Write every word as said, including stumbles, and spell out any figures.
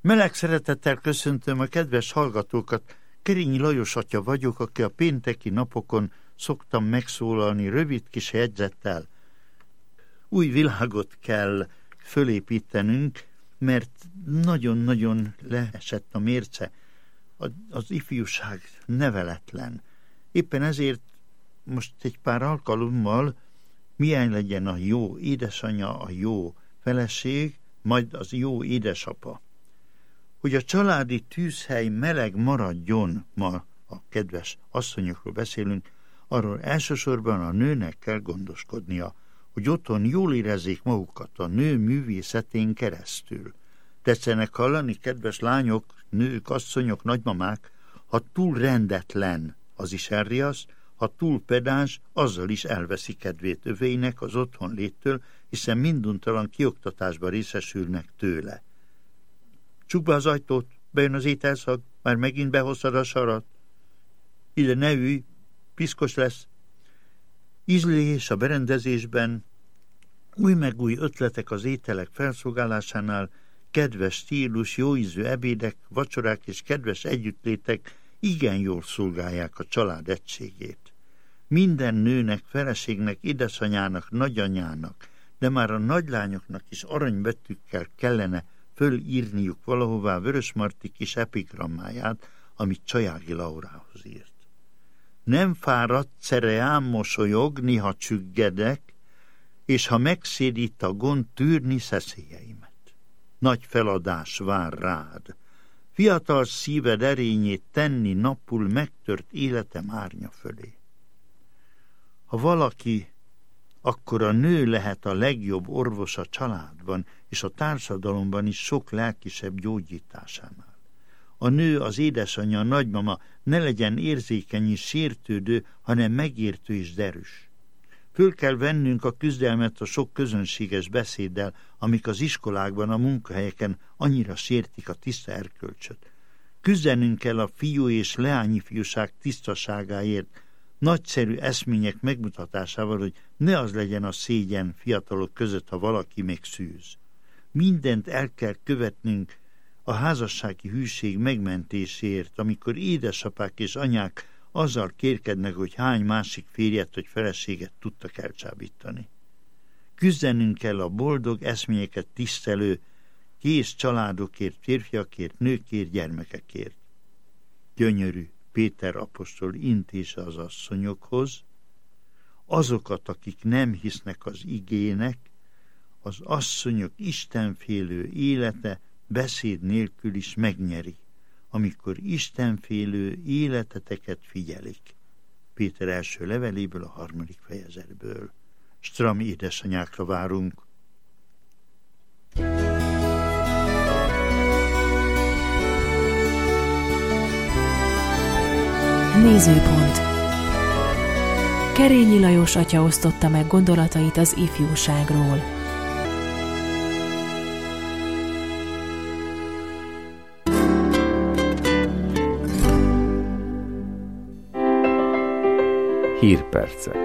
Meleg szeretettel köszöntöm a kedves hallgatókat. Kerényi Lajos atya vagyok, aki a pénteki napokon szoktam megszólalni rövid kis jegyzettel. Új világot kell fölépítenünk, mert nagyon-nagyon leesett a mérce. Az ifjúság neveletlen. Éppen ezért most egy pár alkalommal milyen legyen a jó édesanyja, a jó feleség, majd az jó édesapa. Hogy a családi tűzhely meleg maradjon, ma a kedves asszonyokról beszélünk, arról elsősorban a nőnek kell gondoskodnia, hogy otthon jól érezzék magukat a nő művészetén keresztül. Tetszenek hallani, kedves lányok, nők, asszonyok, nagymamák, ha túl rendetlen, az is elriaszt, ha túl pedáns, azzal is elveszi kedvét öveinek az otthon léttől, hiszen minduntalan kioktatásba részesülnek tőle. Csukd be az ajtót, bejön az ételszag, már megint behoztad a sarat. Ide ne ülj, piszkos lesz. Ízlés a berendezésben, új meg új ötletek az ételek felszolgálásánál, kedves stílus, jóízű ebédek, vacsorák és kedves együttlétek igen jól szolgálják a család egységét. Minden nőnek, feleségnek, édesanyának, nagyanyának, de már a nagylányoknak is aranybetűkkel kellene fölírniuk valahová Vörösmarty kis epigrammáját, amit Csajági Laurához írt. Nem fáradt cereám mosolyog, néha csüggedek, és ha megszédít a gond, tűrni szeszélyeimet. Nagy feladás vár rád. Fiatal szíved erényét tenni napul megtört életem árnya fölé. Ha valaki, akkor a nő lehet a legjobb orvos a családban, és a társadalomban is sok lelkisebb gyógyításánál. A nő, az édesanyja, a nagymama ne legyen érzékeny és sértődő, hanem megértő és derűs. Föl kell vennünk a küzdelmet a sok közönséges beszéddel, amik az iskolákban, a munkahelyeken annyira sértik a tiszta erkölcsöt. Küzdenünk kell a fiú és leányifjúság tisztaságáért, nagyszerű eszmények megmutatásával, hogy ne az legyen a szégyen fiatalok között, ha valaki még szűz. Mindent el kell követnünk a házassági hűség megmentéséért, amikor édesapák és anyák azzal kérkednek, hogy hány másik férjet vagy feleséget tudtak elcsábítani. Küzdenünk kell a boldog eszményeket tisztelő, kész családokért, férfiakért, nőkért, gyermekekért. Gyönyörű Péter apostol intése az asszonyokhoz, azokat, akik nem hisznek az igének, az asszonyok istenfélő élete beszéd nélkül is megnyeri, amikor istenfélő életeteket figyelik. Péter első leveléből, a harmadik fejezetből. Stram édesanyákra várunk. Nézőpont. Kerényi Lajos atya osztotta meg gondolatait az ifjúságról. Hírpercek.